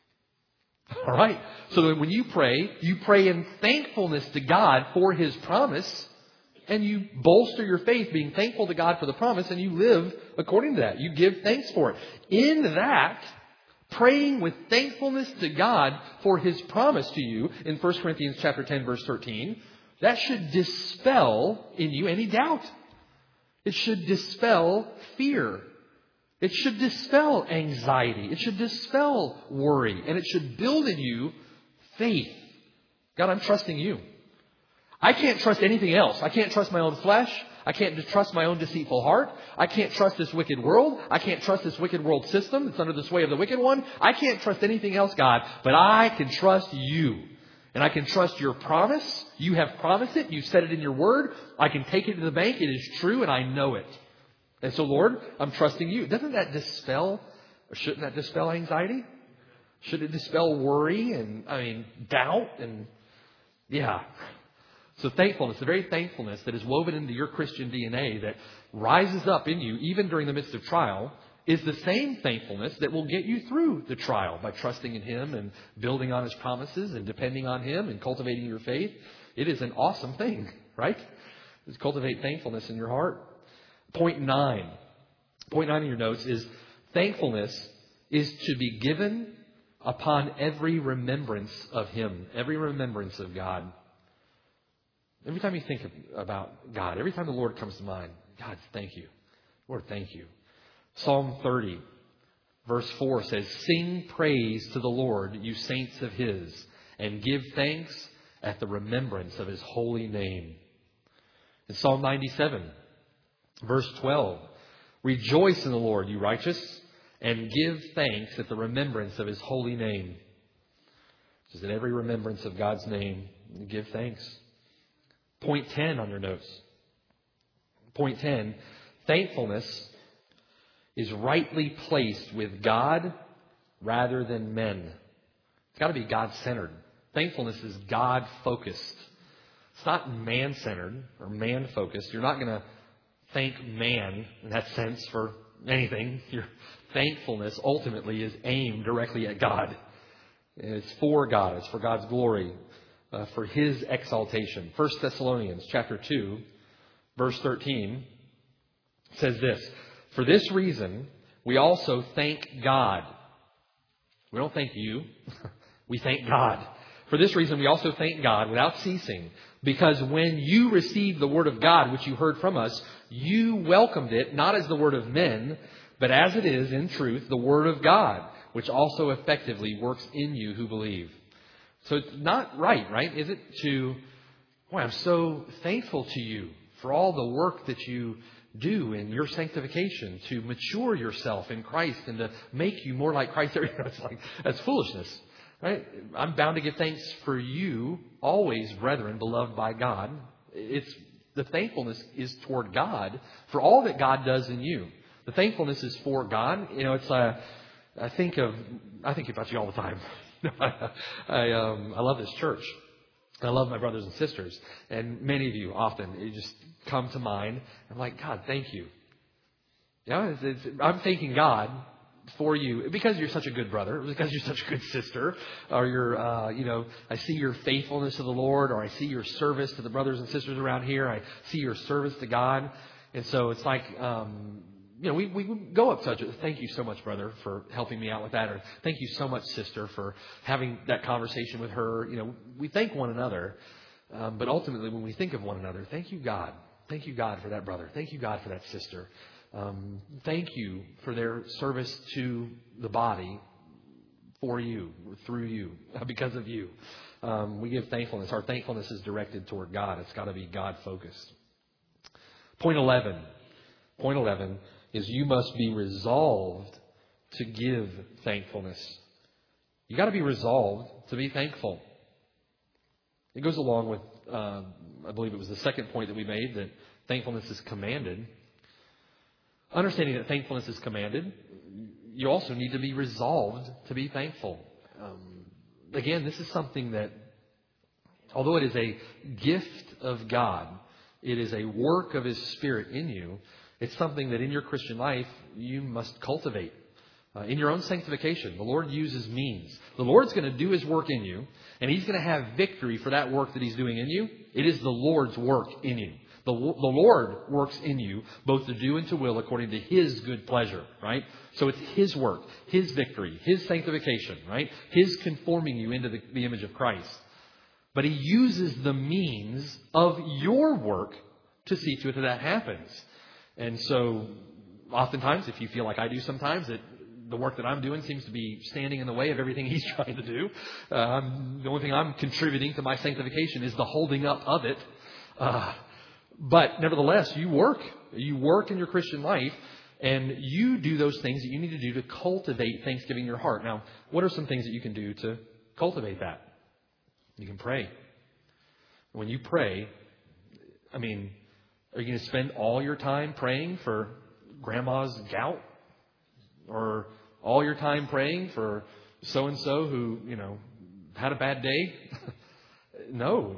All right. So that when you pray, you pray in thankfulness to God for His promise. And you bolster your faith being thankful to God for the promise. And you live according to that. You give thanks for it. In that, praying with thankfulness to God for His promise to you in First Corinthians chapter ten, verse thirteen, that should dispel in you any doubt. It should dispel fear. It should dispel anxiety. It should dispel worry. And it should build in you faith. God, I'm trusting you. I can't trust anything else. I can't trust my own flesh. I can't trust my own deceitful heart. I can't trust this wicked world. I can't trust this wicked world system that's under the sway of the wicked one. I can't trust anything else, God, but I can trust you. And I can trust your promise. You have promised it. You said it in your word. I can take it to the bank. It is true and I know it. And so, Lord, I'm trusting you. Doesn't that dispel, or shouldn't that dispel anxiety? Should it dispel worry and, I mean, doubt and, yeah. So thankfulness, the very thankfulness that is woven into your Christian D N A that rises up in you even during the midst of trial is the same thankfulness that will get you through the trial by trusting in Him and building on His promises and depending on Him and cultivating your faith. It is an awesome thing, right? Just cultivate thankfulness in your heart. Point nine. Point nine in your notes is thankfulness is to be given upon every remembrance of Him, every remembrance of God. Every time you think about God, every time the Lord comes to mind, God, thank you. Lord, thank you. Psalm thirty, verse four says, "Sing praise to the Lord, you saints of His, and give thanks at the remembrance of His holy name." In Psalm ninety-seven, verse twelve, "Rejoice in the Lord, you righteous, and give thanks at the remembrance of His holy name." Just at every remembrance of God's name, give thanks. Point ten on your notes. Point ten, thankfulness is rightly placed with God rather than men. It's got to be God-centered. Thankfulness is God-focused. It's not man-centered or man-focused. You're not going to thank man in that sense for anything. Your thankfulness ultimately is aimed directly at God. It's for God. It's for God's glory, uh, for His exaltation. First Thessalonians chapter two, verse thirteen says this, "For this reason, we also thank God." We don't thank you. We thank God. "For this reason, we also thank God without ceasing, because when you received the word of God, which you heard from us, you welcomed it, not as the word of men, but as it is, in truth, the word of God, which also effectively works in you who believe." So it's not right, right? Is it to, boy, I'm so thankful to you for all the work that you do in your sanctification to mature yourself in Christ and to make you more like Christ. It's like, that's foolishness, right? I'm bound to give thanks for you always, brethren, beloved by God. It's the thankfulness is toward God for all that God does in you. The thankfulness is for God. You know, it's uh, I think of I think about you all the time. I um, I love this church. I love my brothers and sisters, and many of you often you just come to mind. I'm like, God, thank you. Yeah, it's, it's, I'm thanking God for you because you're such a good brother, because you're such a good sister, or you're, uh, you know, I see your faithfulness to the Lord, or I see your service to the brothers and sisters around here. I see your service to God, and so it's like, um, you know, we we go up such a thank you so much, brother, for helping me out with that, or thank you so much, sister, for having that conversation with her. You know, we thank one another, um, but ultimately, when we think of one another, thank you, God. Thank you, God, for that brother. Thank you, God, for that sister. Um, thank you for their service to the body for you, through you, because of you. Um, we give thankfulness. Our thankfulness is directed toward God. It's got to be God-focused. Point eleven. Point eleven is you must be resolved to give thankfulness. You got to be resolved to be thankful. It goes along with, uh, I believe it was the second point that we made, that thankfulness is commanded. Understanding that thankfulness is commanded, you also need to be resolved to be thankful. Um, again, this is something that, although it is a gift of God, it is a work of His Spirit in you, it's something that in your Christian life you must cultivate. Uh, in your own sanctification, the Lord uses means. The Lord's going to do His work in you, and He's going to have victory for that work that He's doing in you. It is the Lord's work in you. The, the Lord works in you both to do and to will according to His good pleasure, right? So it's His work, His victory, His sanctification, right? His conforming you into the, the image of Christ. But He uses the means of your work to see to it that that happens. And so oftentimes, if you feel like I do sometimes, that the work that I'm doing seems to be standing in the way of everything He's trying to do. Um, the only thing I'm contributing to my sanctification is the holding up of it. Uh, but nevertheless, you work. You work in your Christian life, and you do those things that you need to do to cultivate thanksgiving in your heart. Now, what are some things that you can do to cultivate that? You can pray. When you pray, I mean, are you going to spend all your time praying for grandma's gout? Or all your time praying for so-and-so who, you know, had a bad day? No.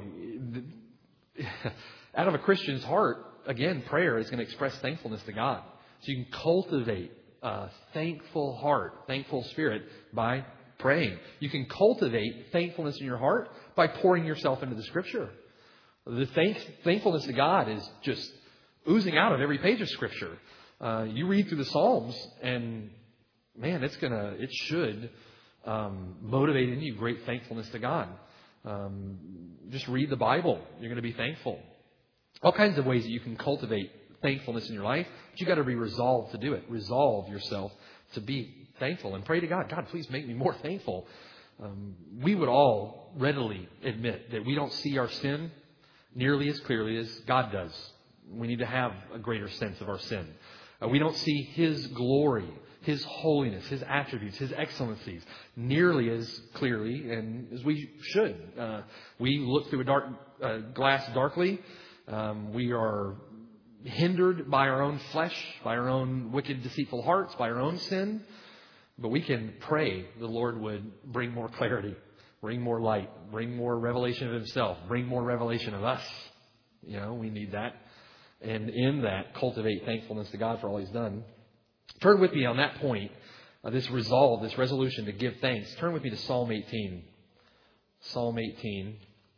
Out of a Christian's heart, again, prayer is going to express thankfulness to God. So you can cultivate a thankful heart, thankful spirit by praying. You can cultivate thankfulness in your heart by pouring yourself into the Scripture. The thanks, thankfulness to God is just oozing out of every page of Scripture. Uh, you read through the Psalms, and man, it's gonna, it should um, motivate in you great thankfulness to God. Um, just read the Bible; you're going to be thankful. All kinds of ways that you can cultivate thankfulness in your life, but you got to be resolved to do it. Resolve yourself to be thankful and pray to God. God, please make me more thankful. Um, we would all readily admit that we don't see our sin nearly as clearly as God does. We need to have a greater sense of our sin. Uh, we don't see His glory, His holiness, His attributes, His excellencies nearly as clearly and as we should. Uh, we look through a dark uh, glass darkly. Um, we are hindered by our own flesh, by our own wicked, deceitful hearts, by our own sin. But we can pray the Lord would bring more clarity, bring more light, bring more revelation of Himself, bring more revelation of us. You know, we need that. And in that, cultivate thankfulness to God for all He's done. Turn with me on that point, uh, this resolve, this resolution to give thanks. Turn with me to Psalm eighteen. Psalm eighteen.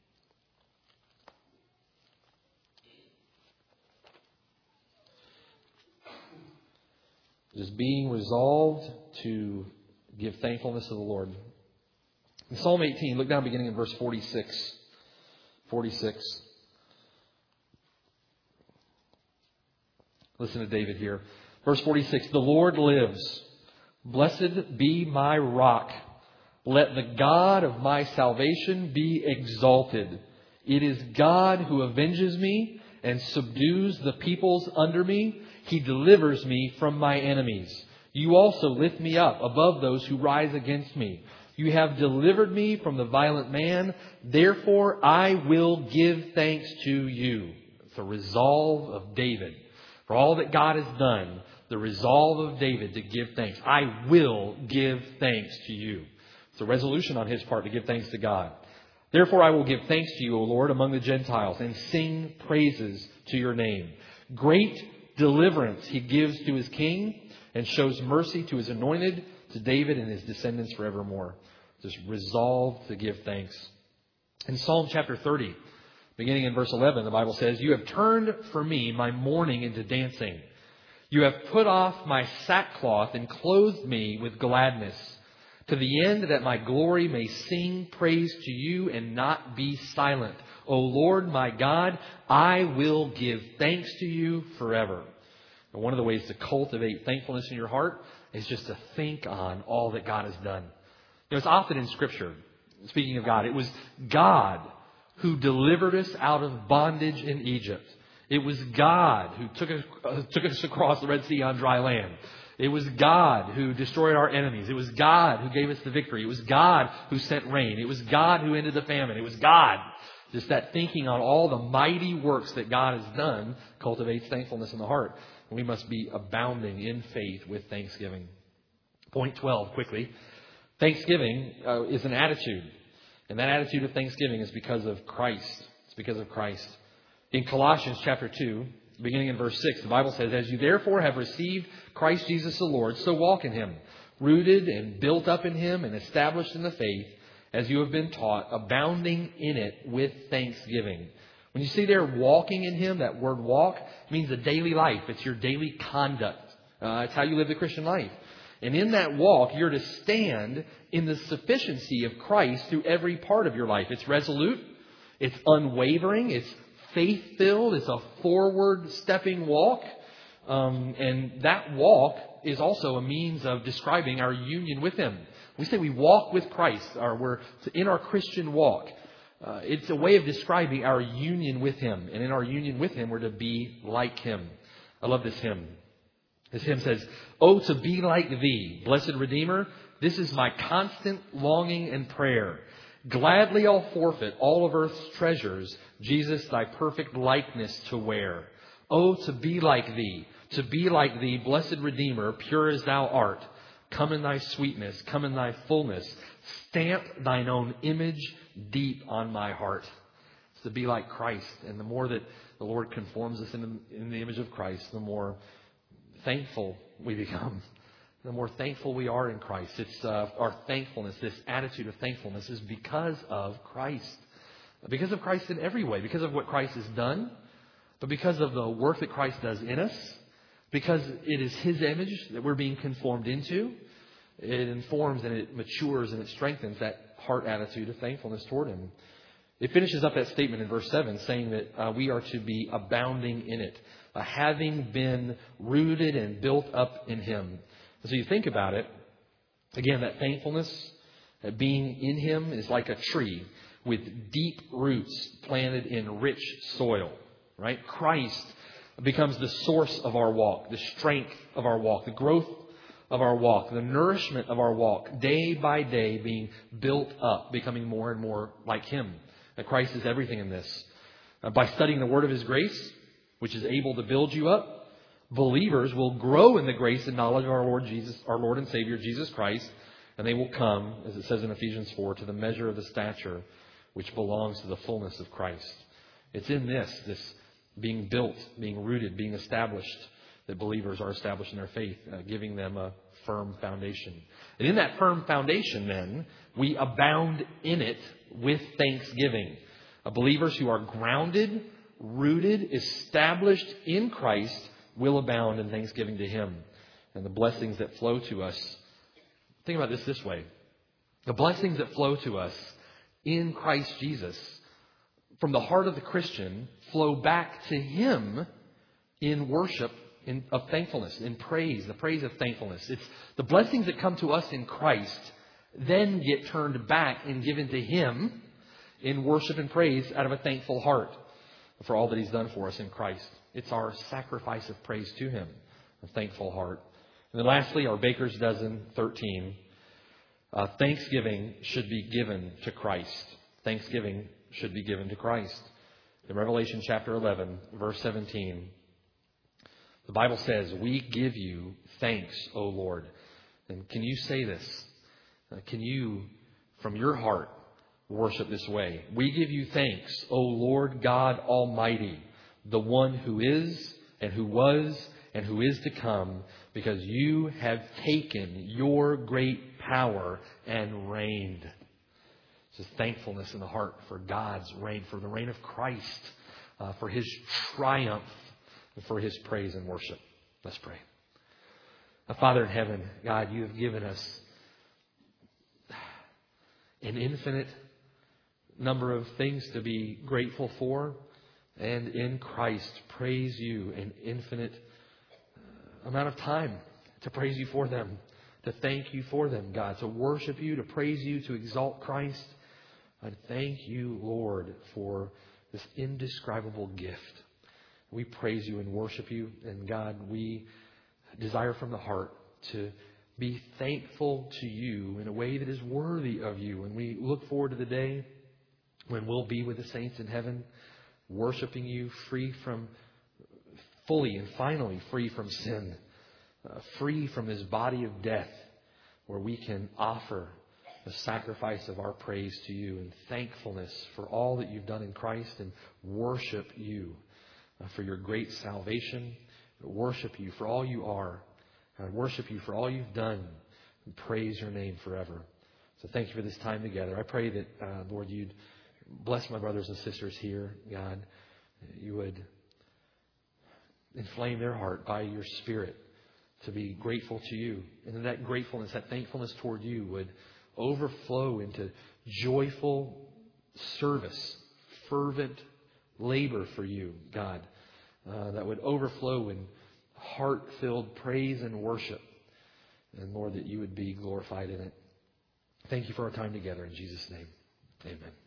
Just being resolved to give thankfulness to the Lord. In Psalm eighteen, look down beginning in verse forty-six. forty-six. Listen to David here. Verse forty-six. The Lord lives. Blessed be my rock. Let the God of my salvation be exalted. It is God who avenges me and subdues the peoples under me. He delivers me from my enemies. You also lift me up above those who rise against me. You have delivered me from the violent man. Therefore, I will give thanks to you. It's the resolve of David. For all that God has done, the resolve of David to give thanks. I will give thanks to you. It's a resolution on his part to give thanks to God. Therefore, I will give thanks to you, O Lord, among the Gentiles, and sing praises to your name. Great deliverance He gives to His king and shows mercy to His anointed, to David and his descendants forevermore. Just resolve to give thanks. In Psalm chapter thirty, beginning in verse eleven, the Bible says, You have turned for me my mourning into dancing. You have put off my sackcloth and clothed me with gladness, to the end that my glory may sing praise to you and not be silent. O Lord my God, I will give thanks to you forever. And one of the ways to cultivate thankfulness in your heart is just to think on all that God has done. You know, it's often in Scripture, speaking of God, it was God who delivered us out of bondage in Egypt. It was God who took us, uh, took us across the Red Sea on dry land. It was God who destroyed our enemies. It was God who gave us the victory. It was God who sent rain. It was God who ended the famine. It was God. Just that thinking on all the mighty works that God has done cultivates thankfulness in the heart. And we must be abounding in faith with thanksgiving. Point twelve, quickly. Thanksgiving uh, is an attitude. And that attitude of thanksgiving is because of Christ. It's because of Christ. In Colossians chapter two, beginning in verse six, the Bible says, As you therefore have received Christ Jesus the Lord, so walk in Him, rooted and built up in Him and established in the faith, as you have been taught, abounding in it with thanksgiving. When you see there walking in Him, that word walk means a daily life. It's your daily conduct. Uh, it's how you live the Christian life. And in that walk, you're to stand in the sufficiency of Christ through every part of your life. It's resolute. It's unwavering. It's faith-filled. It's a forward-stepping walk. Um, and that walk is also a means of describing our union with Him. We say we walk with Christ, or we're in our Christian walk. Uh, it's a way of describing our union with Him. And in our union with Him, we're to be like Him. I love this hymn. This hymn says, Oh, to be like Thee, blessed Redeemer, this is my constant longing and prayer. Gladly I'll forfeit all of earth's treasures, Jesus, Thy perfect likeness to wear. Oh, to be like Thee, to be like Thee, blessed Redeemer, pure as Thou art. Come in Thy sweetness, come in Thy fullness. Stamp Thine own image deep on my heart. It's to be like Christ. And the more that the Lord conforms us in the, in the image of Christ, the more thankful we become. the more thankful we are in Christ. It's uh, our thankfulness, this attitude of thankfulness is because of Christ. Because of Christ in every way. Because of what Christ has done. But because of the work that Christ does in us. Because it is His image that we're being conformed into. It informs and it matures and it strengthens that heart attitude of thankfulness toward Him. It finishes up that statement in verse seven saying that uh, we are to be abounding in it. Uh, having been rooted and built up in Him. So you think about it. Again, that thankfulness, uh, being in Him is like a tree with deep roots planted in rich soil. Right? Christ becomes the source of our walk, the strength of our walk, the growth of our walk, the nourishment of our walk, day by day being built up, becoming more and more like Him. That Christ is everything in this. Uh, by studying the Word of His grace, which is able to build you up, believers will grow in the grace and knowledge of our Lord Jesus, our Lord and Savior Jesus Christ, and they will come, as it says in Ephesians four, to the measure of the stature which belongs to the fullness of Christ. It's in this, this being built, being rooted, being established, that believers are established in their faith, uh, giving them a firm foundation. And in that firm foundation, then, we abound in it with thanksgiving. Uh, believers who are grounded, rooted, established in Christ will abound in thanksgiving to Him. And the blessings that flow to us, think about this this way. The blessings that flow to us in Christ Jesus from the heart of the Christian flow back to Him in worship in, of thankfulness, in praise, the praise of thankfulness. It's the blessings that come to us in Christ then get turned back and given to Him in worship and praise out of a thankful heart for all that He's done for us in Christ. It's our sacrifice of praise to Him, a thankful heart. And then lastly, our Baker's Dozen thirteen. Uh, thanksgiving should be given to Christ. Thanksgiving should be given to Christ. In Revelation chapter eleven, verse seventeen, the Bible says, "We give you thanks, O Lord." And can you say this? Uh, can you, from your heart, worship this way? "We give you thanks, O Lord God Almighty, the one who is and who was and who is to come, because you have taken your great power and reigned." It's just thankfulness in the heart for God's reign, for the reign of Christ, uh, for His triumph, and for His praise and worship. Let's pray. Now, Father in heaven, God, you have given us an infinite number of things to be grateful for, and in Christ praise you an infinite amount of time to praise you for them, to thank you for them, God, to worship you, to praise you, to exalt Christ. And thank you, Lord, for this indescribable gift. We praise you and worship you. And God, we desire from the heart to be thankful to you in a way that is worthy of you. And we look forward to the day when we'll be with the saints in heaven, worshiping you, free from, fully and finally free from sin, uh, free from this body of death, where we can offer the sacrifice of our praise to you and thankfulness for all that you've done in Christ, and worship you uh, for your great salvation, worship you for all you are, and worship you for all you've done, and praise your name forever. So thank you for this time together. I pray that, uh, Lord, you'd bless my brothers and sisters here, God. You would inflame their heart by your Spirit to be grateful to you. And that gratefulness, that thankfulness toward you would overflow into joyful service, fervent labor for you, God. Uh, that would overflow in heart-filled praise and worship. And Lord, that you would be glorified in it. Thank you for our time together. In Jesus' name, amen.